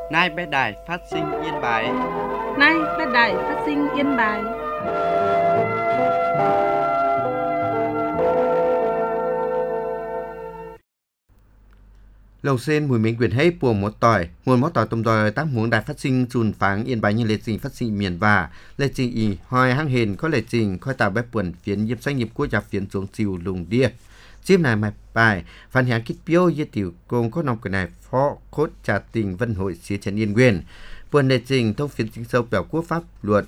Nay bé đài phát sinh Yên Bái. Nay bé đài phát sinh Yên Bái. Lầu sen mùi mình quyền hay buồn một tỏi, nguồn một tỏi tôm tỏi tác muốn đài phát sinh chùn pháng Yên Bái như lệ trình phát sinh miền và lệ trình y hoi hang hền có lệ trình khoi tạo bé buồn phiến nhiếp doanh nghiệp quốc gia phiến xuống chiều lùng đia. Chip này mạch bài phản hãng kích biêu như tiểu công có nòng cái này phó cốt trà tình vân hội xế trần Yên Nguyên buồn lệ trình thông phiến chính sâu biểu quốc pháp luật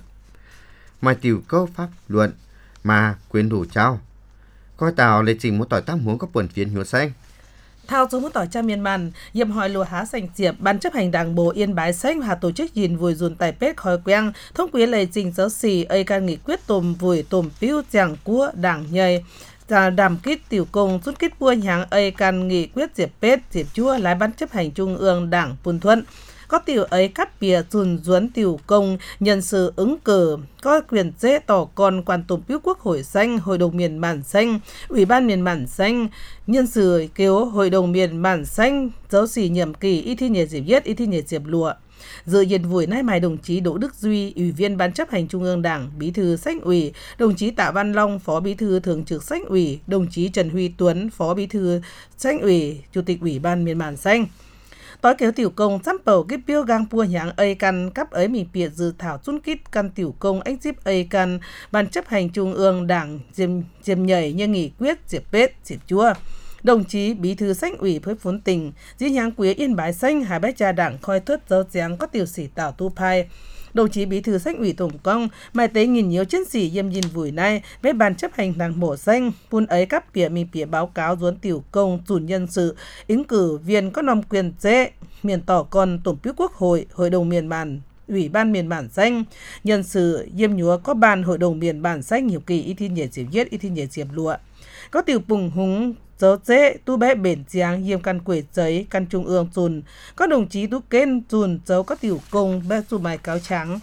mà tiểu câu pháp luận mà quyền đủ trao coi tạo lệ trình một tỏi tác muốn có buồn phiến hiệu xanh. Thao số một tỏi cha miền màn, dìm hỏi lùa há sành diệp, ban chấp hành đảng bộ Yên Bái xanh hà tổ chức gìn vùi dùn tài pết khói queng, thông quý lệ trình giáo xì ây can nghị quyết tùm vùi tùm piu chẳng của đảng nhầy. Đàm kít tiểu công rút kít bua nháng ây can nghị quyết diệp pết diệp chua lái ban chấp hành trung ương đảng Pun Thuận. Có tiểu ấy cắt bìa dùn duấn tiểu công nhân sự ứng cử có quyền dễ tỏ còn quan tùm piu quốc hội xanh, hội đồng miền bản xanh, ủy ban miền bản xanh, nhân sự kêu hội đồng miền bản xanh, giáo sĩ nhiệm kỳ y thi nhiệt diệp yết, y thi nhiệt diệp lụa. Dự diễn buổi nay mai đồng chí Đỗ Đức Duy, Ủy viên Ban chấp hành Trung ương Đảng, Bí thư Xanh ủy, đồng chí Tạ Văn Long, Phó Bí thư Thường trực Xanh ủy, đồng chí Trần Huy Tuấn, Phó Bí thư Xanh ủy, Chủ tịch Ủy ban miền bản xanh. Tối kéo tiểu công xăm bầu cái biêu gang pua nháng ây căn cắp ấy mình biệt dự thảo chun kít căn tiểu công anh díp ây căn Ban chấp hành Trung ương Đảng diêm nhảy như nghị quyết diệp pết diệp chua. Đồng chí Bí thư Xanh ủy với phốn tình diễn nháng quý Yên Bái xanh hà bách cha đảng khoi thớt dấu dáng có tiểu sĩ tạo tu phai. Đồng chí Bí thư Xanh ủy tổng công mai tế nghìn nhiều chiến sĩ diêm nhìn vùi nay với ban chấp hành đảng bộ xanh pun ấy cấp pỉa mình pỉa báo cáo duốn tiểu công dùn nhân sự ứng cử viên có nòng quyền dễ miền tỏ còn tổng piu quốc hội, hội đồng miền bản, ủy ban miền bản xanh, nhân sự diêm nhúa có ban hội đồng miền bản xanh nhiều kỳ y thi nhiệt diệp yết, y thi nhiệt diệp lụa. Có tiểu bùng húng dấu dễ tu bé bền giáng diêm căn quỷ giấy căn trung ương dùn. Có đồng chí tu kên dùn dấu có tiểu công bé dù bài cáo trắng.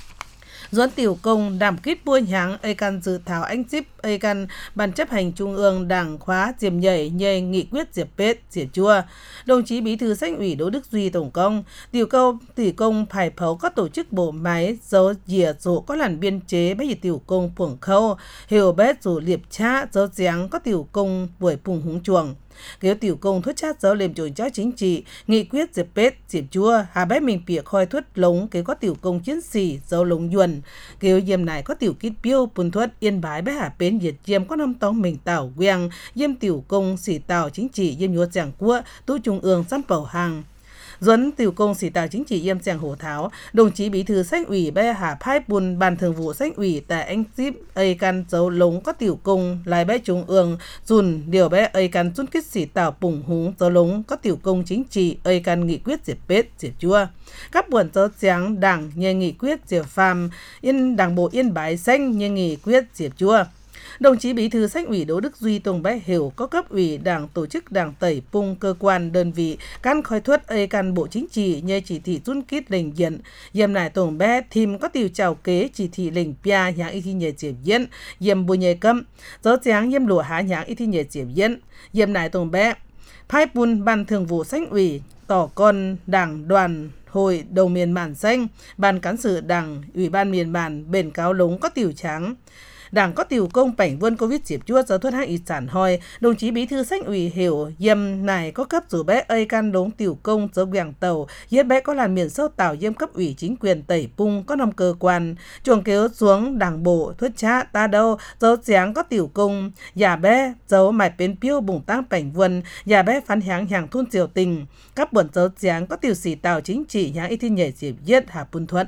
Doãn tiểu công đảm kít bua nháng ây căn dự thảo anh díp ây căn ban chấp hành trung ương đảng khóa diệm nhảy nhây nghị quyết diệp pết diệp chua. Đồng chí Bí thư Xanh ủy Đỗ Đức Duy tổng công tiểu công phải phấu các tổ chức bộ máy dấu dìa dỗ có làn biên chế bây giờ tiểu công phủng khâu hiểu bết dỗ liệp cha dấu giáng có tiểu công buổi phùng húng chuồng. Nếu tiểu công thuyết chát dấu lềm trồi cho chính trị, nghị quyết diệp pết, diệp chua, hà bếp mình bịa khoi thuyết lống, nếu có tiểu công chiến sĩ, dấu lống nhuần. Nếu diêm này có tiểu kít biêu, bùn thuyết, Yên Bái bé hà bến diệt diêm có năm tông mình tảo queng, diêm tiểu công sĩ tảo chính trị, diêm nhua giảng quốc, tu trung ương xăm bầu hàng. Duấn tiểu công sĩ tảo chính trị yêm giang hồ tháo, đồng chí Bí thư Xanh ủy bé hà phái bùn ban thường vụ Xanh ủy tại anh díp ây căn dấu lống có tiểu công lại bé trung ương dùn điều bé ây căn chun kít sĩ tảo bùng húng dấu lống có tiểu công chính trị ây căn nghị quyết diệp pết diệp chua. Các buồn dấu giáng đảng như nghị quyết diệp phàm yên đảng bộ Yên Bái xanh như nghị quyết diệp chua. Đồng chí Bí thư Xanh ủy Đỗ Đức Duy tổng bé hiểu có cấp ủy đảng tổ chức đảng tẩy pung cơ quan đơn vị can khoi thuất ây can bộ chính trị như chỉ thị chun kít lệnh diện diêm này tổng bé thìm có tiểu chào kế chỉ thị lệnh pia nháng y thi nhờ diệp diễn diêm bùi nhờ cấm dấu giáng diêm lụa há nháng y thi nhờ diệp diễn diêm này tổng bé phái pun ban thường vụ Xanh ủy tỏ con đảng đoàn hội đồng miền bản xanh ban cán sự đảng ủy ban miền bản bền cáo lống có tiểu trắng. Đảng có tiểu công bảnh vươn Covid diệp chua giáo thuật hạng y sản hoi, đồng chí Bí thư Xanh ủy hiểu diêm này có cấp rủ bé ây can đống tiểu công dấu quảng tàu, yết bé có làn miền sâu tàu diêm cấp ủy chính quyền tẩy pung có năm cơ quan, chuồng kéo xuống đảng bộ thuyết cha ta đâu, dấu giáng có tiểu công, giả bé dấu mải bến piêu bùng tăng bảnh vươn, giả bé phán háng hàng thun triều tình, các buồn dấu giáng có tiểu sĩ tàu chính trị nháng y thi nhảy diệp yết hà Pun Thuận.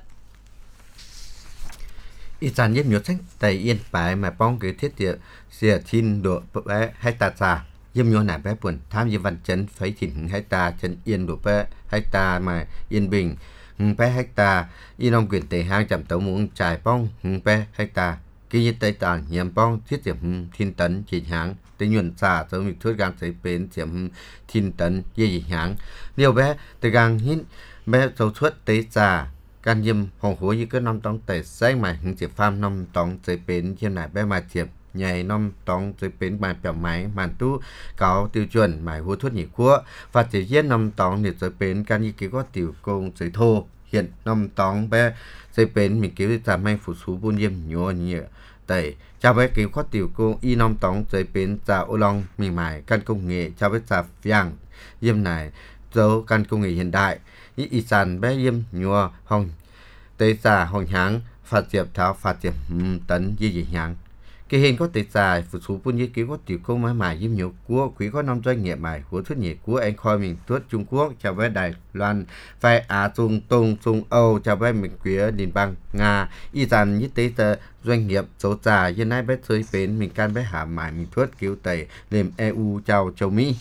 Ý sản nhiếp nhốt sách tại Yên Bái mà bóng cái thiết địa xìa thiên độ bé hai ta xa. Nhiếp nhốt nả bé buồn tham dự văn chấn phấy thỉnh hai ta chân yên độ bé hai ta mà Yên Bình bé hai ta y nông quyền tệ hang chậm tấu muốn trải bóng bé hai ta ký nhiệt tây tàng nhiễm bóng thiết điểm thiên tấn chỉ háng tới nhuận xa dấu mịch thuyết gang giấy bến điểm thiên tấn dây dị háng. Điều bé từ gang hít bé dấu thuyết tế xa can diêm hồng hối như cái năm tông tẩy xanh mà hứng diệp pham năm tông giấy bến trên này bé mà diệp ใหญ่น้อมต้องจะเป็นหมายเปี่ยวหมายมันตู้เก่าติวจวนหมายหัวทุนหญิงกัวฝาจะเย็นน้อมต้องเนี่ยจะเป็นการยี่กี่ก็ติวกงจะโทhiện năm tóng bé sẽ bên mình cứu ra mấy phụ số buôn yếm nhỏ nhẹ tại cha bé cứu khó tiểu cô y năm tóng sẽ bên cha ô long mình mải căn công nghệ cha bé cha phiang yếm này dấu căn công nghệ hiện đại y sàn bé yếm nhỏ hồng tây xa hồng háng phát diệp tháo phát diệp tấn gì háng cái hiện có thể xài phụ số buôn như cứu có tiểu công máy mài yếm nhiều của quý có năm doanh nghiệp mài của thuyết nghiệp của anh khoi mình tuốt Trung Quốc chào với Đài Loan phải Trung Đông Trung Âu chào với mình quý Liên bang Nga y rằng như thế giờ doanh nghiệp số trà hiện nay bé chơi bến mình can bé hạ mài mình tuốt cứu tẩy lên EU chào châu Mỹ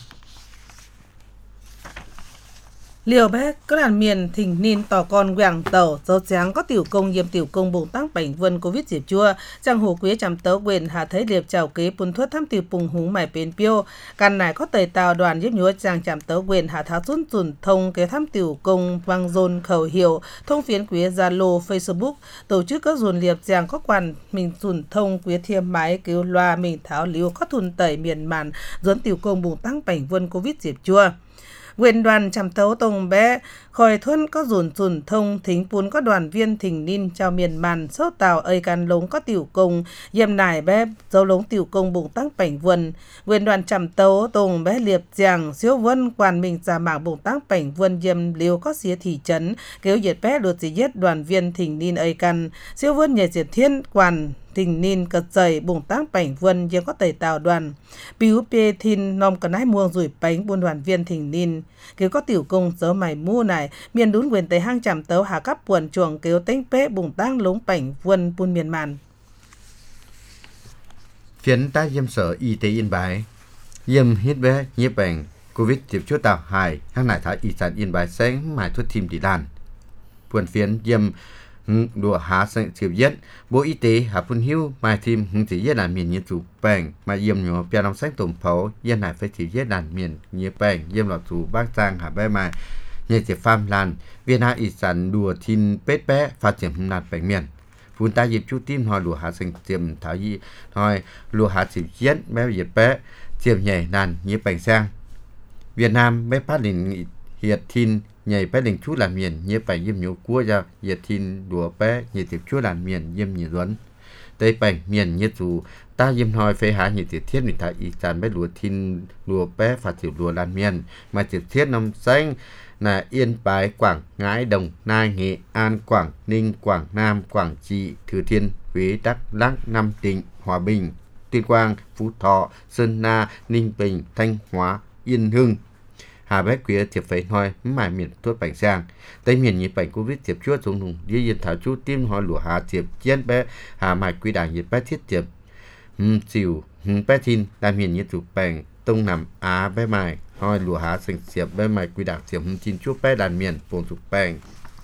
Liều bé các đàn miền thỉnh nín tỏ con quảng tàu dấu tráng có tiểu công yếm tiểu công bùng tăng bảnh vân covid diệp chua trang hồ quế chăm tớ quyền hạ thấy liệp chào kế bùn thuất thăm tiểu bùng húng mải bến piêu căn này có tẩy tàu đoàn yếm nhúa trang chăm tớ quyền hạ tháo rút dùn thông kế thăm tiểu công vang dồn khẩu hiệu thông phiến quế Zalo Facebook tổ chức các dồn liệp trang có quan mình dùn thông quế thiêm máy cứu loa mình tháo liều có thùn tẩy miền màn dồn tiểu công bùng tăng bảnh vân covid diệp chua quyền đoàn chăm tấu tông bé khỏi thuân có dùn thông thính pún có đoàn viên thỉnh nín chào miền màn sâu tàu ơi can lống có tiểu công yêm nải bé dấu lống tiểu công bùng tăng bảnh vân quyền đoàn chăm tấu tông bé liệp giàng siêu vân quan mình giả mảng bùng tăng bảnh vân yêm liều có xía thị trấn kéo diệt bé đột gì nhất đoàn viên thỉnh nín ơi can siêu vân nhảy diệt thiên quan thỉnh nín cật dày bùng tăng bảnh vân yêm có tẩy tàu đoàn piu pê thin nom cả nái muông rủi bánh buôn đoàn viên thỉnh nín kéo có tiểu công dấu mày mua này miền đún quyền tây hang chạm tấu hạ cấp quần chuồng kéo tênh pé bùng tăng lống bảnh vân buôn miền màn phiến ta yếm sở y tế Yên Bái yếm hít bé nhiếp bệnh covid tiếp chúa tàu hài hang nải thái y sản Yên Bái sáng mài thuốc tim đi đàn buồn phiến yếm đùa há sang chịu giết bộ y tế hạ phun hiu mai thêm chỉ giết đàn miền như chủ bèn mà yếm nhỏ bia nông sách tổng pháo yên này phải chỉ giết đàn miền như bèn yếm lọt chủ bác giang hạ bé mai nhờ chỉ farm lan viên hạ y sản đùa thiên pết bé phát triển nạt bèn miền phun ta dịp chú tim hỏi đùa hạ sang tiềm tháo y hỏi đùa hạ chịu giết bé dịp bé tiềm nhảy đàn như bèn sang Việt Nam bé phát đình hiệt thiên nhảy bé đình chú làn miền như bèn yếm nhổ cua ra hiệt thiên đùa bé như tiệp chú làn miền yếm như duấn tây bèn miền như chủ ta yếm hỏi phê hạ như tiệp thiết mình tháo y sản bé đùa thiên đùa bé phát triển đùa làn miền mà tiệp thiết năm xanh là Yên Bái, Quảng Ngãi, Đồng Nai, Nghệ An, Quảng Ninh, Quảng Nam, Quảng Trị, Thừa Thiên Huế, Đắk Lắk, Nam Định, Hòa Bình, Tuyên Quang, Phú Thọ, Sơn La, Ninh Bình, Thanh Hóa, Yên Hưng. Hà bé quế thiệp phải nói mải miền thuốc bánh sang tây miền nhiệt bệnh covid thiệp chúa xuống hùng dưới yên thảo chú tim hỏi lụa hà thiệp chiến bé hà mải quý đảng nhiệt bé thiết thiệp chịu bé thiên đa miền nhiệt chủ bệnh tông nằm á bé mải hỏi lụa hà sừng thiệp bé mải quý đảng thiệp chín chú bé đàn miền bồn chủ bệnh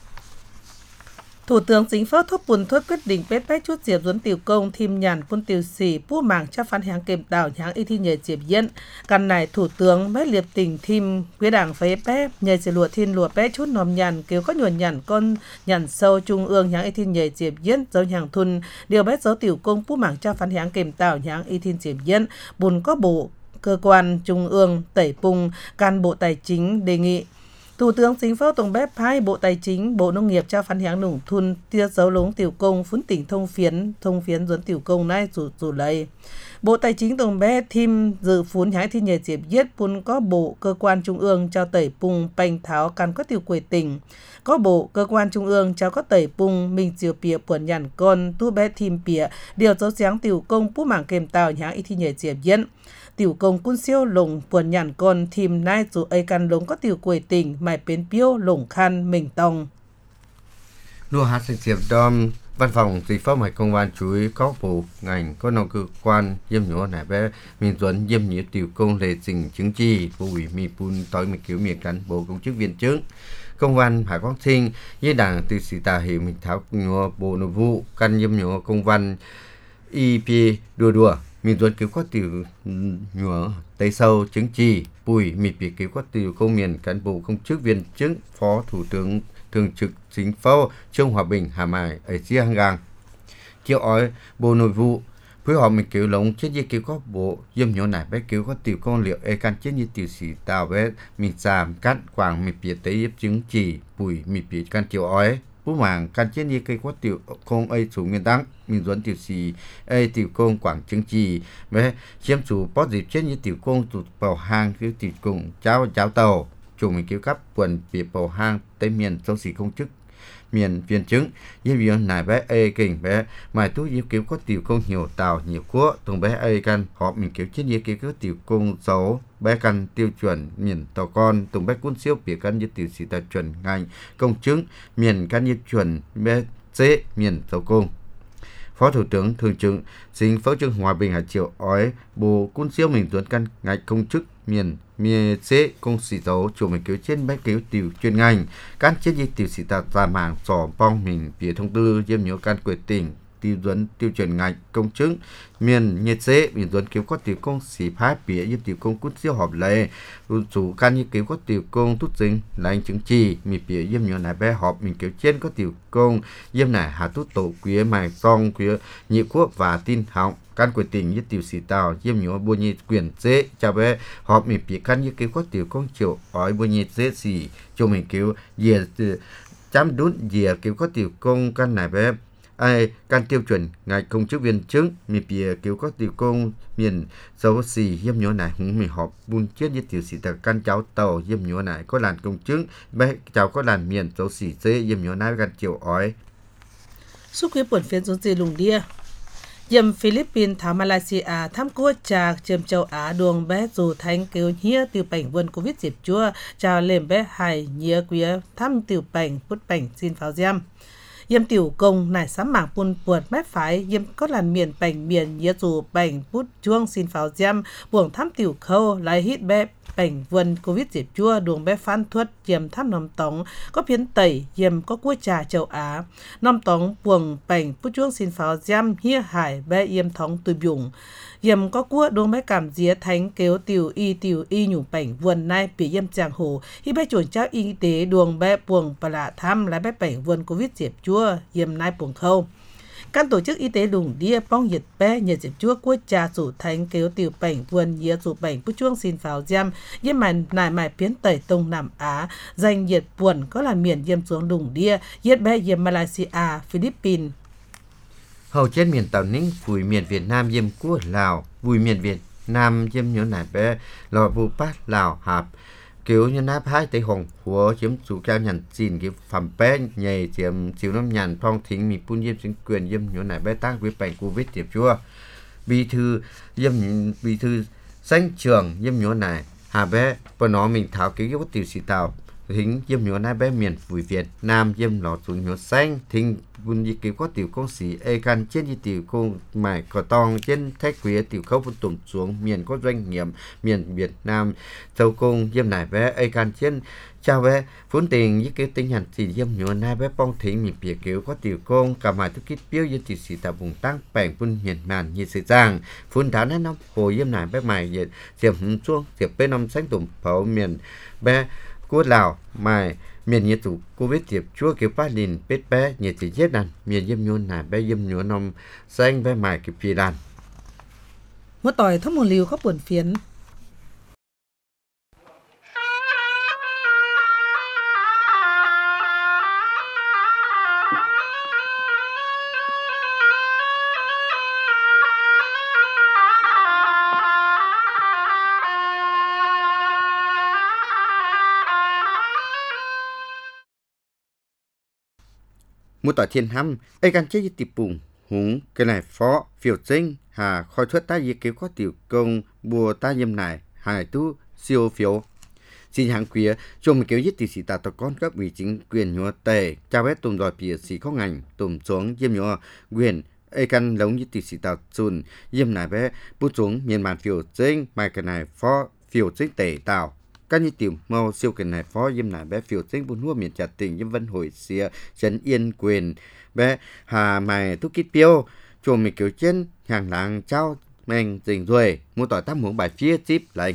Thủ tướng Chính phủ thuốc bùn thuốc quyết định bết bách chút diệp dẫn tiểu công thêm nhàn quân tiểu sĩ bua mảng cho phán hàng kềm đảo nháng y thi nhờ diệp diễn. Căn này Thủ tướng bết liệp tình thêm quyết đảng phế bếp nhờ chỉ lụa thiên lụa bết chút nòm nhàn kêu có nhuần nhàn con nhàn sâu trung ương nháng y thi nhờ diệp diễn dấu nhàng thun điều bết dấu tiểu công bua mảng cho phán hàng kềm đảo nháng y thi diệp diễn bùn có bộ cơ quan trung ương tẩy pung can bộ tài chính đề nghị Thủ tướng Chính phủ tổng bếp hai Bộ Tài chính, Bộ Nông nghiệp cho phán hiáng nông thôn tia dấu lống tiểu công phún tỉnh thông phiến dẫn tiểu công này dù lấy. Bộ Tài chính tổng bếp thêm dự phún hãy thi nhờ diệp giết phún có bộ cơ quan trung ương cho tẩy pung bành tháo can có tiểu quầy tỉnh. Có bộ cơ quan trung ương cho có tẩy pung mình chiều pìa buồn nhàn con tu bé thêm pìa điều dấu sáng tiểu công bút mảng kèm tàu hãy thi nhờ diệp giết. Tiểu công quân siêu lồng buồn nhàn con thìm nai dù ấy căn lống có tiểu quầy tỉnh mài bến piêu lồng khăn mình tòng. Đua hát sinh diệp đom văn phòng Chính phủ hải công an chú ý có bộ ngành có nông cơ quan yếm nhổ này bé mình dẫn yếm nhổ tiểu công lệ trình chứng chi bộ ủy mi pun tối mình kiểu miền cán bộ công chức viên chức công văn hải quang sinh với đảng từ sĩ tà hiệu mình tháo nhổ bộ nội vụ căn yếm nhổ công văn EP đùa mình dẫn kiểu có tiểu nhổ tây sâu chứng chi bùi mình bị kiểu có tiểu công miền cán bộ công chức viên chức phó thủ tướng thường trực Chính phủ Trương Hòa Bình Hà Mại ở chia hàng gang chiều ói Bộ Nội vụ phối hợp mình kiểu lồng chết như kiểu có bộ yếm nhỏ này bé kiểu có tiểu con liệu e can chết như tiểu sĩ tàu bé mình giảm cắt quảng mình bịa tế yếp chứng chỉ bùi mình bịa can chiều ói bố màng can chết như cây có tiểu con ấy chủ nguyên đăng mình dẫn tiểu sĩ ấy tiểu con quảng chứng chỉ bé chiếm chủ bót dịp chết như tiểu con tụt vào hang cứ tiểu cùng cháo tàu chủ mình kiểu cấp quần bịa vào hang tây miền châu sĩ công chức miền viên chứng yếm viên này bé e kình bé mà tú yếm kiểu có tiểu công nhiều tàu nhiều quốc tùng bé e can họ mình kiểu chết yếm kiểu có tiểu công xấu bé căn tiêu chuẩn miền tàu con tùng bé cuốn siêu biệt căn như tiểu sĩ tài chuẩn ngành công chứng miền căn như chuẩn bé chế miền tàu công. Phó Thủ tướng Thường trực Chính Phó Trương Hòa Bình Hải Triều ói bộ cuốn siêu mình tuấn căn ngành công chức miền chế công sĩ dấu chủ mình cứu trên bé cứu tiểu chuyên ngành can chết như tiểu sĩ tạt ra mạng sò bong mình phía thông tư diêm nhớ can quyết tỉnh tiêu chuẩn tiêu chuẩn ngành công chứng miền nhiệt chế miền tuấn cứu có tiểu công sĩ phái phía như tiểu công cuốn siêu họp lệ chủ can như cứu có tiểu công tút dính là anh chứng chỉ mình phía diêm nhớ này bé họp mình cứu trên có tiểu công diêm này hà tút tổ quý mài song quý nhị quốc và tin họng can quyết tỉnh như tiểu sĩ tàu diêm nhớ bùa nhị quyền chế cho bé họp mình phía can như cứu có tiểu công triệu ói bùa nhị chế xỉ cho mình cứu về chăm đút về cứu có tiểu công căn này bé ai can tiêu chuẩn ngài công chức viên chức mi bìa kiểu có tiểu công miền dấu xì hiếm nhỏ này hùng mình họp buôn chết như tiểu sĩ tờ can cháu tàu hiếm nhỏ này có làn công chức bé cháu có làn miền dấu xì dê hiếm nhỏ này gan chiều ói suốt quý buồn phiên xuống dê lùng đia yếm Philippines thảo Malaysia tham quốc trà chêm châu Á đường bé dù thanh kêu hia tiêu bệnh vườn Covid dịp chua chào lên bé hải nhía quý thăm tiêu bệnh bút bệnh xin pháo giam yếm tiểu công nải sắm mảng buôn buột mép phải yếm có làn miền bệnh miền nhía dù bệnh bút chuông xin pháo giam buồng thăm tiểu khâu lại hít bé bệnh vườn Covid dịp chua đường bé phan thuật yếm thăm nòng tống có phiến tẩy yếm có quốc trà châu Á nòng tống buồng bệnh bút chuông xin pháo giam hia hải bé yếm thống tùy bùng yếm có quốc đường bé cảm día thánh kéo tiểu y nhủ bệnh vườn nay bị yếm chàng hồ hi bé chuẩn trao y tế đường bé buồng và lạ thăm lại bé bệnh vườn Covid dịp chua yếm nay buồng khâu Các tổ chức y tế lùng đia bong nhiệt bé nhiệt dịp chúa quốc trà sủ thánh kéo tiểu bệnh vườn nhiệt sủ bệnh bút chuông xin pháo giam yếm màn nải mải biến tẩy tông Nam Á danh nhiệt buồn có làn miền yếm xuống lùng đia yết bé yếm Malaysia, Philippines. Hầu trên miền Tàu Ninh, vùi miền Việt Nam yếm quốc Lào, vùi miền Việt Nam yếm nhớ nải bé lò vụ bát Lào hạp kiểu như nắp hai tay hồng của chiếm chủ cao nhàn xin cái phẩm bé nhảy chiếm chiếu năm nhàn phong thính mi pun yếm chính quyền yếm nhớ nải bé tăng với bệnh Covid tiếp chua bí thư xanh trường yếm nhớ nải hà bé và nó mình tháo cái có tiểu sĩ tàu thính yếm nhớ nải bé miền vùi Việt Nam yếm lò xuống nhớ xanh thính vun như cái có tiểu công sĩ e can trên như tiểu công mải cỏ tòng trên thách quý tiểu khâu vun tụm xuống miền có doanh nghiệp miền Việt Nam châu công yếm nải bé e can trên chào bé vốn tiền với cái tinh hành thì yếm nhớ nải bé bong thính miền Việt kiểu có tiểu công cả mải thức kít biếu với tiểu sĩ tạo vùng tăng bèn vun miền màn như sự giang vốn đá nó hồ yếm nải bé mải vậy diệp xuống diệp bên năm xanh tụm pháo miền bé quốc Lào mải miền nhiệt thủ Covid tiệp chúa kiểu phát lìn bết bé nhiệt chỉ chết đàn miền yếm nhôn nải bé yếm nhôn nông xanh bé mải kịp phi đàn Một tỏi thông một liều có buồn phiến. Một tỏi thiên hăm ai gan chết tiệp bùng húng cái này phó phiêu sinh hà khoi thuất ta gì kiểu có tiểu công bùa ta yếm nải hải tu siêu phiếu xin hàng quý cho mình kiểu giết tiểu sĩ ta tộc con các vị chính quyền nhua tề cha bé tùm đòi bìa sĩ có ngành tùm xuống yếm nhua quyền ai gan lống giết tiểu sĩ ta chun yếm nải bé bút xuống miền bàn phiêu sinh mai cái này phó phiêu sinh tề tàu các như tiểu mau siêu cái này phó yếm nải bé phiêu sinh buôn hua miền trà tỉnh yếm vân hồi xìa trấn yên quyền bé hà mày thúc kít piêu cho mình kiểu trên hàng làng trao mình dình rồi mua tỏi tắm muỗng bài phía chip lại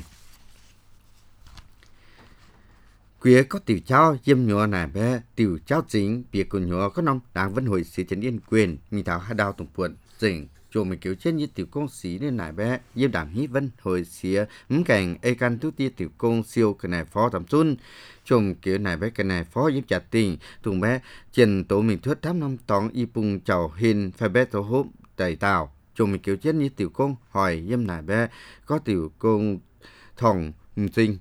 quý có tiểu trao yếm nhỏ này bé tiểu trao chính việc của nhỏ có nông đang vân hồi xìa trấn yên quyền mi thảo hai đào tổng quận dình chỗ mình kiểu trên như tiểu công sĩ nên nải bé yếm đảm hí vân hồi xía cảnh ai căn tu ti tiểu công siêu cái này phó tầm xuân chồng kiểu này với cái này phó yếm chặt tình tùng bé trên tổ mình thuyết thám năm tòng y bùng chào hình phải bé tổ hốp đầy tàu chồng mình kiểu trên như tiểu công hỏi yếm nải bé có tiểu công thòng sinh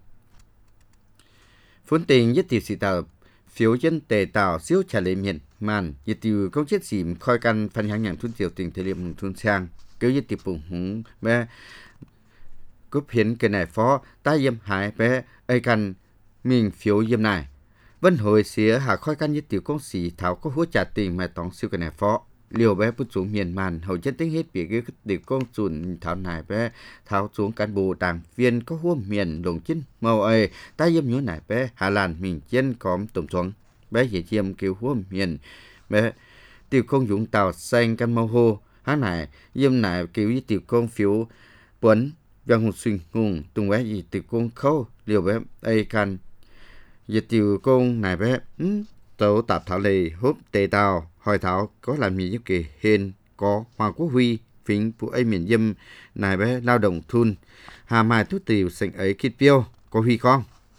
phun tình nhất tiểu sĩ tàu phiếu dân tề tàu siêu trả lời miền màn như tiểu công chết xỉm khoi căn phân hàng nhàng thun tiểu tình thời điểm thun sang kiểu như tiểu bùng húng bé cúp hiến cái này phó ta yếm hại bé ai căn mình phiếu yếm này vân hồi xía hạ khoi căn như tiểu công sĩ thảo có húa trả tình mà tòng siêu cái này phó liều bé bút xuống miền màn hầu chân tính hết bị cái tiểu công chuẩn thảo này bé thảo xuống cán bộ đảng viên có húa miền lồng chín màu ấy ta yếm nhớ này bé hà lan mình chân cóm tụm xuống bé dễ chiêm kêu húa miền bé tiểu công dũng tàu xanh căn màu hô hắn này yếm này kêu với tiểu công phiếu quấn văn hùng xuyên ngùng tung bé gì tiểu công khâu liều bé ai can giờ tiểu công này bé tàu tạp thảo lề hốp tề tàu hỏi thảo có làm gì với kỳ hên có Hoàng Quốc Huy phính phụ ấy miền dâm này bé lao động thun hà mai thú tiểu sành ấy kít piêu có Huy con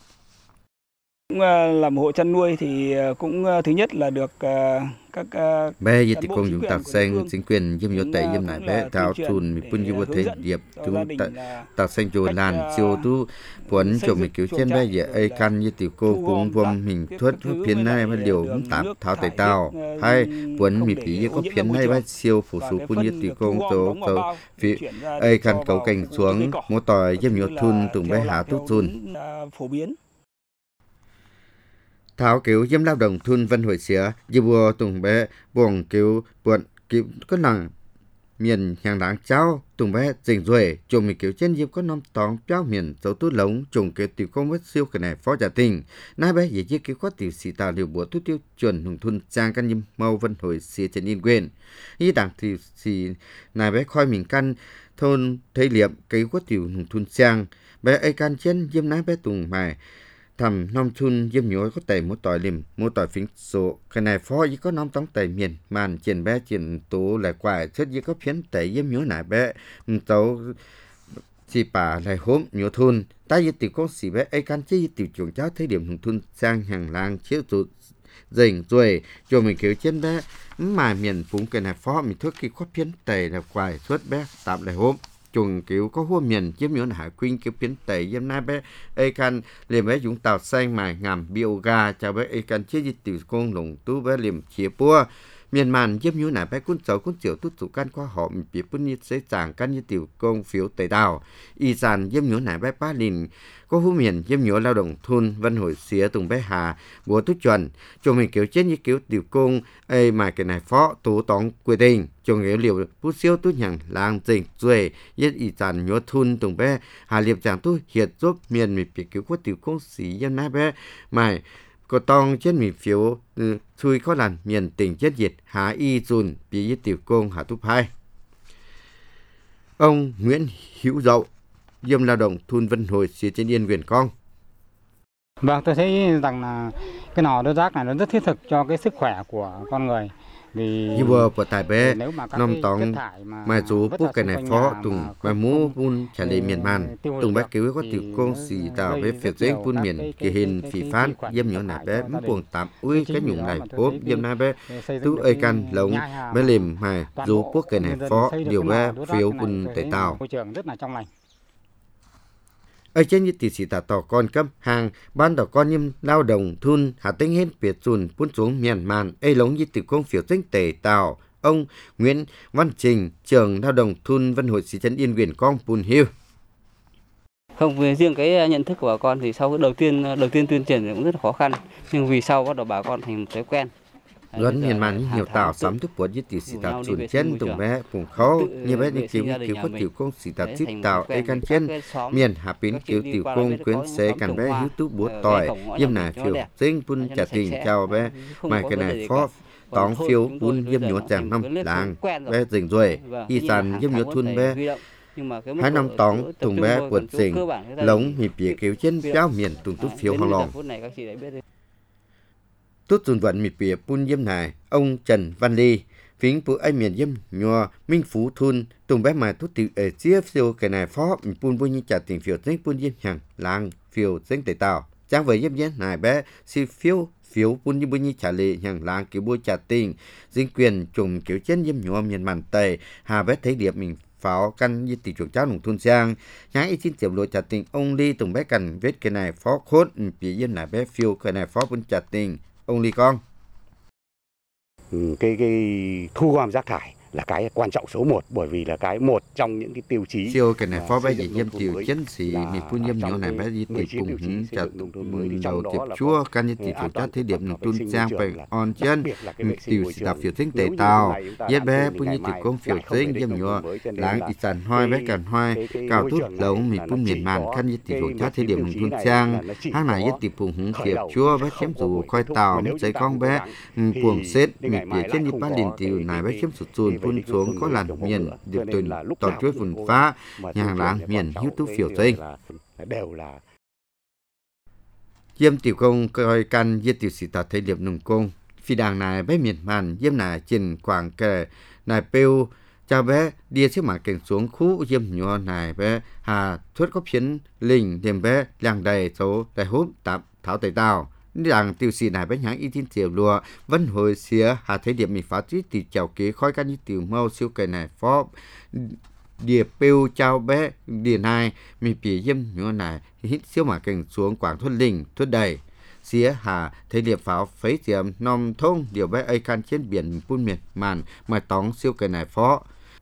làm hộ chăn nuôi thì cũng thứ nhất là được các bé như tiểu công dũng tàu xanh chính quyền dâm nhớ tẩy dâm này bé thảo thun mình phun vô thế điệp tu tàu xanh chùa làn siêu tu quấn cho mình cứu trên bé giờ ai căn như tiểu cô cũng vòng mình thuất phiến này mà liều tạm thảo tẩy tàu hay quấn mình phí có phiến này bé siêu phủ số phun như tiểu công tố phí ai căn cầu cảnh xuống một tỏi dâm nhớ thun tùng bé hạ tốt thun phổ biến thảo kiểu dâm lao động thun vân hồi xía dư bùa tùng bé buồng kiểu buồn kiểu có năng miền hàng đáng cháu tùng bé dình rồi chồng mình kiểu trên dịp có năm tòng cháu miền dấu tốt lống chồng kiểu tiểu công mất siêu cái này phó trả tình nai bé dễ chia kiểu có tiểu sĩ tàu liều bùa tốt tiêu chuẩn hùng thun trang căn nhâm mau vân hồi xía trên yên quyền ý đảng thì xì nai bé khoi mình căn thôn thấy liệm cái có tiểu hùng thun trang bé ai căn trên dâm nai bé tùng mài thầm nông thun dâm nhối có tẩy một tỏi liềm một tỏi phím số cái này phó ý có nông tống tẩy miền màn triển bé triển tố lại quải chất ý có phiến tẩy dâm nhối nải bé tấu chỉ bà lại hốm nhối thun ta ý tiểu công sĩ bé ai can chi tiểu chuồng cháu thấy điểm hùng thun sang hàng lang chiếu tụt dình rồi cho mình kiểu trên bé mà miền phúng cái này phó mình thước khi có phiến tẩy lại quải suốt bé tạm lại hốm chuồng kiểu có hua miền chiếm nhớ hải quyên kiểu biến tẩy dâm na bé ai can liềm bé dũng tàu xanh mài ngàm bioga chào bé ai can chế dịch tiểu công lồng tú bé liềm chia pua miền màn chiếm nhớ nải bé cuốn cháu cuốn chiều tút tụ can qua họ mình bị bún nhiệt dễ dàng can như tiểu công phiếu tẩy đào y sàn chiếm nhớ nải bé ba lìn có hua miền chiếm nhớ lao động thun vân hồi xía tùng bé hà bùa tút chuẩn cho mình kiểu chết như kiểu tiểu công ai mà cái này phó tố tóng quy định cho nghĩa liệu bút siêu tu nhàng lang dình rồi yết y sàn nhớ thun tùng bé hà liệp giảng tu hiệt giúp miền mình bị kiểu có tiểu công sĩ dân na bé mày có tông trên mình phiếu chui có lần miền tỉnh chết diệt há y dùn bị tiểu công hạ túp hai ông Nguyễn Hữu Dậu dâm lao động thun vân hồi xía trên yên quyền con. Vâng, tôi thấy rằng là cái nò đốt rác này nó rất thiết thực cho cái sức khỏe của con người. Như vừa của tài bé nông tòng mà chú bút cái này phó tùng mà mũ bún trả lời miền man tùng bác cứu có tiểu công xì tàu với phiệt dễ bún miền kỳ hình phỉ phán dâm nhỏ nải bé muốn buồn tạm ui cái nhung này bốp dâm nải bé tú ơi căn lống bé liềm hài chú bút cái này phó điều bé phiếu bún tẩy tàu ở trên như tỷ sĩ tà tỏ con cấp hàng ban tỏ con nhâm lao động thun hạ tính hết biệt dùn phun xuống miền màn ấy lống như tiểu công phiếu danh tề tàu ông Nguyễn Văn Trình trưởng lao động thun vân hội sĩ trấn yên quyền con Pun Hill. Không, về riêng cái nhận thức của bà con thì sau cái đầu tiên tuyên truyền cũng rất là khó khăn, nhưng vì sau bắt đầu bà con thành một thói quen. Luận miền màn nhiều tàu sắm thức bột với tiểu sĩ tà chuẩn chân tùng bé vùng khâu như bé những kiểu có tiểu công sĩ tà chít tàu ấy căn chân miền hạ pín kiểu tiểu công quyến xế cằn bé hữu tú búa tỏi dâm nà phiêu dinh pun trả tình chào bé mà cái này phó tóng phiêu pun dâm nhúa chàng năm làng bé dình rồi y sàn dâm nhúa thun bé hai năm tóng tùng bé quật dình lống hiệp bìa kiểu chân béo miền tùng tút phiêu hong lòng. Tốt dùn vận mịt bìa pun dâm này ông Trần Văn Ly phính bữa ai miền yếm nhòa minh phú thun tùng bé mà thút tiểu ở chia phiêu cái này phó pun bún như trả tiền phiêu tính bún yếm hàng làng phiêu tính tề tàu trang với yếm yếm này bé si phiêu bún như trả lệ hàng làng kiểu bôi trả tiền chính quyền trùng kiểu chân yếm nhòa miền màn tây hà bé thấy điệp mình pháo căn như tỷ chuột cháu nông thôn sang nhái ít xin tiểu lộ trả tiền ông ly tùng bé cần vết cái này phó khốt bị yếm này bé phiêu cái này phó bún trả tiền ông ly con. Cái thu gom rác thải là cái quan trọng số 1 bởi vì là cái một trong những cái tiêu chí siêu cái này phó bé gì yếm tiểu chân sĩ mi phun yếm nhỏ này bé gì tiểu cùng chặt đầu tiệp chua căn như tiểu chuột cháu thế điểm nông thôn sang phải on chân tiểu sĩ đạp phiêu tính tề tàu yết bé phun như tiểu công phiêu tính yếm nhỏ láng ít sản hoi bé càn hoi cào tút lâu mi phun miền màn căn như tiểu chuột cháu thế điểm nông thôn sang hang này yết tiểu cùng tiệp chua bé chém dù coi tàu giấy con bé cuồng xếp mi phía trên như ba liền tiểu này bé chém sụt chun phun xuống có làn miền điệp tuần toàn chuối vườn phá nhà hàng láng miền hữu tú phiểu tinh đều là yếm tiểu công coi căn yết tiểu sĩ tạt thấy điệp nông công phi đàng này bé miền màn yếm này trên quảng kề này pêu cha bé đi chiếc mã cảnh xuống khu yếm nhỏ này bé hà thuất có phiến linh đêm bé làng đầy số đại hút tạm tháo tẩy tàu rằng tiêu sĩ này bé nháng y tin tiểu lùa vẫn hồi xía hà thấy điểm mình phá trí từ chào kế khói căn như tiểu mau siêu cây này phó địa pêu trao bé địa này mình bị yếm nhỏ này hít siêu mà cảnh xuống quảng thuất linh thuất đầy xía hà thấy điệp pháo phấy tiệm nom thông điều bé ai can trên biển phun miệt màn mà tóng siêu cây này phó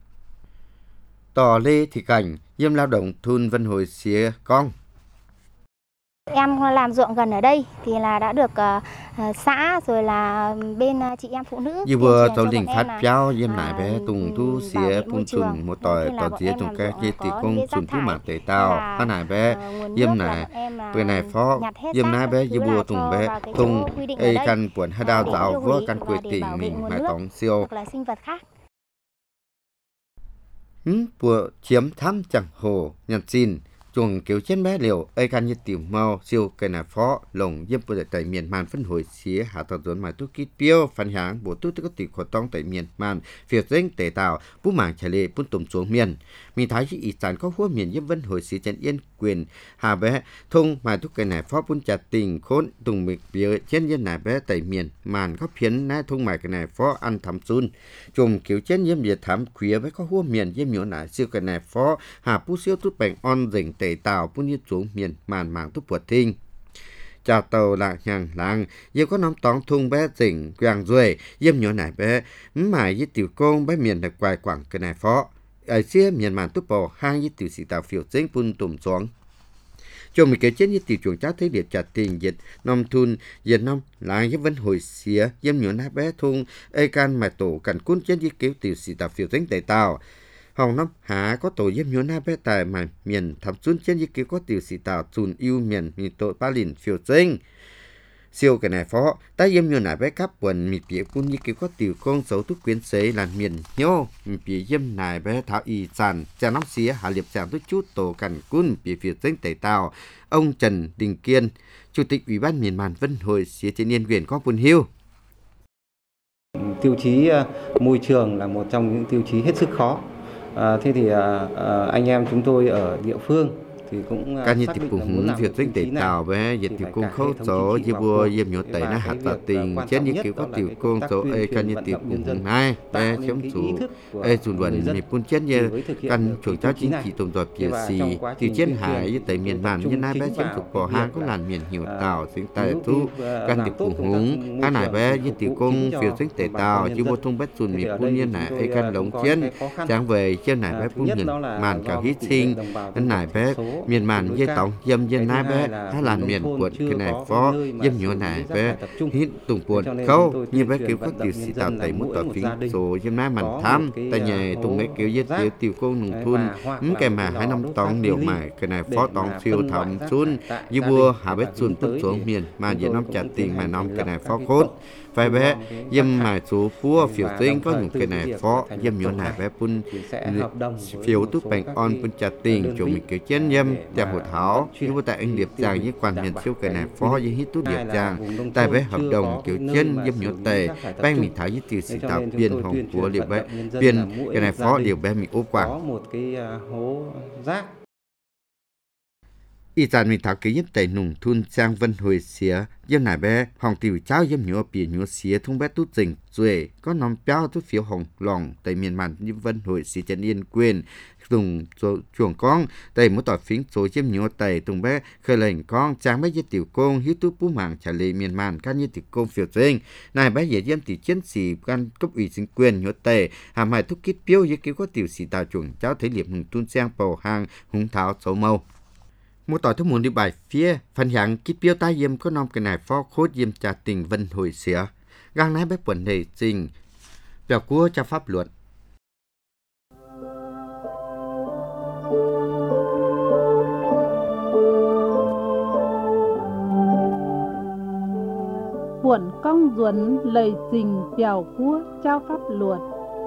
tỏ lê thì cảnh yếm lao động thun vân hồi xía con. Em làm ruộng gần ở đây thì là đã được xã rồi là bên chị em phụ nữ. Như vừa tàu đình phát giao yếm lại bé tùng thu xía phun chùn một tỏi tỏi xía tùng cái kia thì công chùn thu mạc tề tàu hắn này bé yếm này bữa này phó yếm này bé như vừa tùng bé tùng ai căn buồn hai đào dạo vỡ căn quê tỉnh mình mà tòng siêu bữa chiếm thăm chẳng hồ nhận xin chuồng kiểu trên bé liều ai can như tiểu mau siêu cây này phó lồng yếm bữa tại miền màn phân hồi xía hạ tàu dồn mà tu kít tiêu phản háng bộ tu có tiểu khó tông tại miền màn phía trên tề tàu bú mảng trả lệ bún tùm xuống miền mình thấy chỉ ít sản có hua miền yếm vân hồi xía trên yên quyền hà bé thông mà tu cây này phó bún chặt tình khốn tùng mịch bìa trên yên này bé tại miền màn có phiến nái thông mà cây này phó ăn thắm sun chuồng kiểu trên yếm biệt thắm khuya với có hua miền yếm nhỏ nải siêu cây này phó hà bú siêu tu bèn on rình tề tàu bún như xuống miền màn mảng tu bột thinh chào tàu là nhàng làng yêu có nắm tóm thung bé rình quàng ruồi yếm nhỏ nải bé mải với tiểu công bé miền được quài quảng cây này phó ở xưa miền màn tu bò hang với tiểu sĩ tàu phiểu chính bún tùm xuống cho mình kể trên như tiểu chuồng cháu thấy điệp trả tiền dịch nông thôn dịch năm làng với vấn hồi xía yếm nhỏ nải bé thung ai can mà tổ cảnh cún trên với kiểu tiểu sĩ tàu phiểu chính tề tàu hồng năm há có tổ yếm nhỏ nải bé tại mà miền thắm xuân trên với kiểu có tiểu sĩ tàu chùn yêu miền mi tội ba lìn phiểu chính siêu cái này phó ta yếm nhỏ nải bé cắp quần mi bịa cún như kiểu có tiểu công xấu túc quyến xế là miền nhô mi bịa yếm nải bé tháo y sàn cha nắm xía hạ liệp sàng túc chút tổ cảnh cún bịa phiểu chính tề tàu ông Trần Đình Kiên chủ tịch ủy ban miền màn vân hồi xía trên yên quyền có buồn hiu. Tiêu chí môi trường là một trong những tiêu chí hết sức khó. Thế thì anh em chúng tôi ở địa phương thì cũng các như tiệp cùng việc tính tề tàu với dịch tiểu công khâu số như vua yếm nhỏ tẩy nó hạt tạt tình trên như kiểu có tiểu công số ai các như tiệp cùng hai bé chống chủ ai chủ luận miền phun trên như căn chuồng cháu chính trị tổng hợp phía xì tiểu trên hải như tại miền màn như nay bé chống chủ bỏ hang có làn miền hiểu tàu sinh tài thu căn tiệp cùng húng hai này bé như tiểu công phía tính tề tàu chứ vô thông bé chuẩn miền phun như này ai căn lồng trên chẳng về trên này bé phun nhìn màn cả hít sinh này bé miền màn dây tổng dâm dân nai bé hay là miền quận cái này phó dâm nhỏ này bé hít tùng quận khâu như bé kiểu các tiểu sĩ tạo tại một tòa phí số dâm nai màn tham tại nhà tùng mấy kiểu dây tiểu tiểu công nông thôn cái mà 2 năm tòng điều mà cái này phó tòng siêu thầm xuân như vua hà bé xuân tức xuống miền mà giờ năm trả tiền mà năm cái này phó khôn phải bé dâm mà số phua phiểu tinh có những cái này phó dâm nhỏ này bé phun phiểu túc bánh on phun trả tiền cho mình kiểu trên dâm yêm tiệm hồ tháo như vô tại anh điệp giang như quản miền siêu cái này phó như hít tút điệp giang tại với hợp đồng kiểu trên yêm nhốt tề bang mình tháo như từ sự tạo biên hồng của liệu bé biên cái này phó điều bé mình ốp quảng có một cái hố rác. y dàn mình tháo cái yếm tề nùng thun giang vân hồi xía yếm nải bé hồng tiểu cháo yếm nhúa bì nhúa xía thung bé tút dình duệ có nòng béo tút phiếu hồng lòng tại miền màn như vân hồi xía chân yên quên dùng chuồng con tại một tỏi phím số yếm nhúa tề tung bé khơi lệnh con trang bé yết tiểu công hiếu tút bú mảng trả lời miền màn can như tiểu công phiếu dình này bé yết yếm tiểu chiến sĩ can cấp ủy chính quyền nhúa tề hàm hại thúc kít biếu yết cứu có tiểu sĩ tạo chuồng cháo thấy liệp hùng tuôn giang bầu hàng hùng tháo xấu mâu một tỏi thức muốn đi bài phía phần hạng kít biếu tai yếm có nom cái này phó khốt yếm trà tình vân hồi xía gang nái bé quần đề trình biểu cua cho pháp luật Buồn công duẩn lời trình biểu cua trao pháp luật.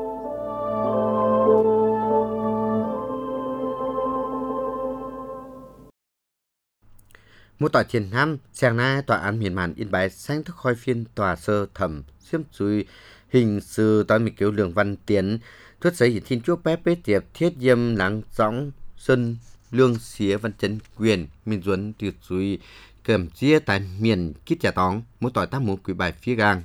Một tòa chiến năm, sáng nay tòa án miền màn Yên Bái sáng thức khôi phiên tòa sơ thẩm xiêm chui hình sự tòa mỹ cứu Lương Văn Tiến thuyết giấy hiển thiên chúa bé bế tiệp thiết diêm láng dõng xuân lương xía văn chấn quyền miền duẩn tuyệt chui cầm chia tại miền kít trả tóng một tòa tác mục quý bài phía gang.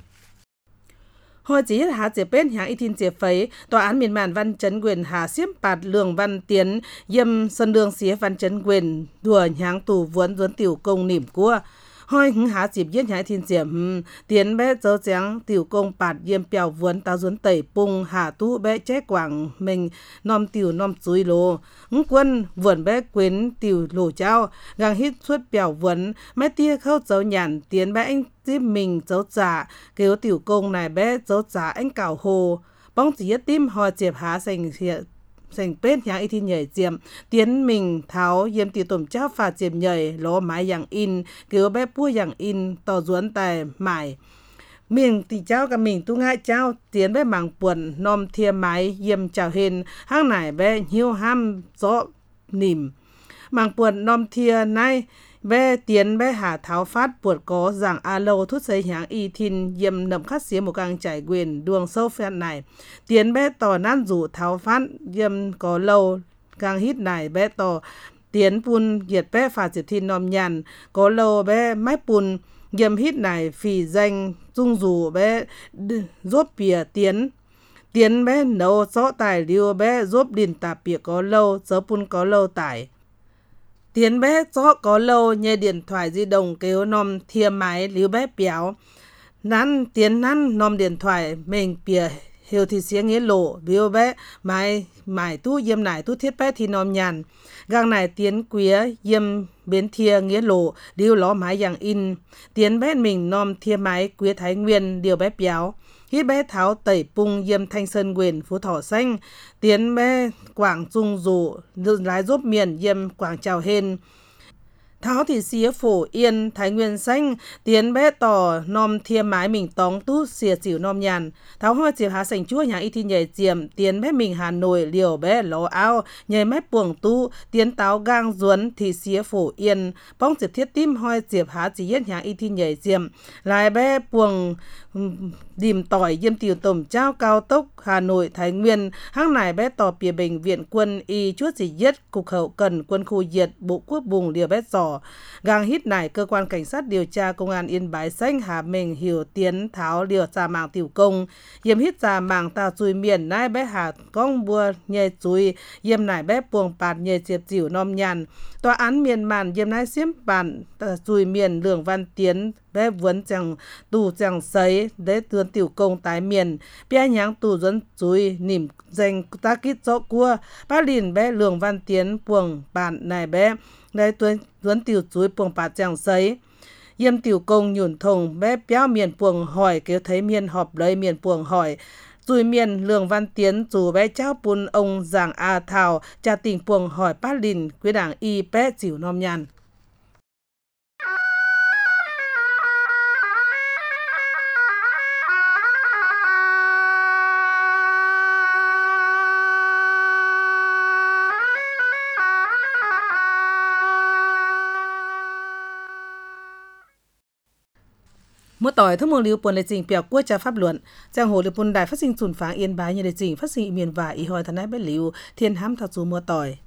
Hồi chỉ hạ chế bên hàng y thiên chế phấy, tòa án miền màn văn chấn quyền hạ xiêm bạt Lương Văn Tiến, yêm sân đường xía văn chấn quyền, đùa nháng tù vốn duẩn tiểu công nỉm cua. Hồi hứng hạ dịp giết nhái thiên chế, Tiến bé dấu trắng tiểu công bạt yêm bèo vốn tao duẩn tẩy bung hạ tu bé chế quảng mình nom tiểu nom chuối lô. Hứng quân vườn bé quyến tiểu lô trao, gang hít suốt bèo vốn, mấy tia khâu dấu nhàn, Tiến bé anh tiếp mình dấu trả, kêu tiểu công này bé dấu trả anh cào hồ. Bóng chỉ tim họ chẹp hạ sành bên nhà y thiên nhảy diệm Tiến mình tháo yếm tiểu tổm trao phà chẹp nhảy ló mái dạng in kêu bé pua dạng in tỏ duẩn tài mải mình thì cháu cả mình tu ngại cháu Tiến bé mảng buồn nom thia mái yếm chào hên hang nải bé hiu ham gió nỉm mảng buồn nom thia nay bé Tiến bé hạ tháo phát buột có giảng a lâu thút giấy háng y thiên yếm nậm khát xía một càng trải quyền đường sâu phèn này Tiến bé tỏ nan rủ tháo phát yếm có lâu càng hít này bé tỏ Tiến pun diệt bé phà diệt thiên nòm nhàn có lâu bé mái pun yếm hít này phì danh dung rủ bé rốt bìa Tiến bé nấu rõ tài liêu bé rốt đình tà bìa có lâu dớ pun có lâu tải Tiến bé rõ có lâu nhờ điện thoại di động kêu nom thia máy liu bé béo. Nắn Tiến nắn nom điện thoại mình bìa hiểu thì xía nghĩa lộ liu bé mải tu yếm nải tu thiết bé thì nom nhàn. Gang này Tiến quía yếm biến thia nghĩa lộ liu ló máy dạng in. Tiến bé mình nom thia máy quía Thái Nguyên điều bé béo. Hít bé tháo tẩy pung yêm Thanh Sơn quyền Phú Thọ xanh Tiến bé quảng dung dụ lái giúp miền yêm quảng trào hên tháo thì xía Phổ Yên Thái Nguyên xanh Tiến bé tỏ nom thia mái mình tóng tú xìa xỉu nom nhàn tháo hoa chiều hạ sành chúa nhà y thi nhảy diệm Tiến bé mình Hà Nội liều bé ló ao nhảy mép buồng tu Tiến táo gang duẩn thì xía Phổ Yên bóng diệp thiết tim hoi diệp hạ chỉ yết nhà y thi nhảy diệm lại bé buồng đìm tỏi yêm tiểu tổng trao cao tốc Hà Nội Thái Nguyên hang này bé tỏ bìa bệnh viện quân y chuốt chỉ yết cục hậu cần quân khu diệt bộ quốc bùng liều bé giỏ gang hít này cơ quan cảnh sát điều tra công an Yên Bái xanh Hà Minh hiểu Tiến tháo liều ra mạng tiểu công yêm hít ra mạng ta chui miền nai bé hà con bua nhẹ chui yêm này bé buồng bạt nhẹ diệp dịu nom nhàn tòa án miền màn yêm nai xiêm bản chui miền Lương Văn Tiến bé vốn chẳng tù chẳng sấy để tuân tiểu công tái miền bia nháng tù dẫn chui nỉm danh ta kít rõ cua ba lìn bé Lương Văn Tiến buồng bản này bé để tuân tiểu chui buồng bạt chẳng sấy yêm tiểu công nhủn thùng bé béo miền buồng hỏi kêu thấy miền họp lấy miền buồng hỏi Rồi miền Lương Văn Tiến dù bé cháu bún ông giảng A Thảo cha tình buồng hỏi bát lìn quý đảng y bé chịu nom nhàn. Mua tỏi thông mong liu buồn lệ trình biểu quốc gia pháp luận, giang hồ liu buồn đại phát sinh sùn pháng Yên Bái như lệ trình phát sinh miền và ý hỏi thân ái bé liu thiên hám thảo dù mua tỏi.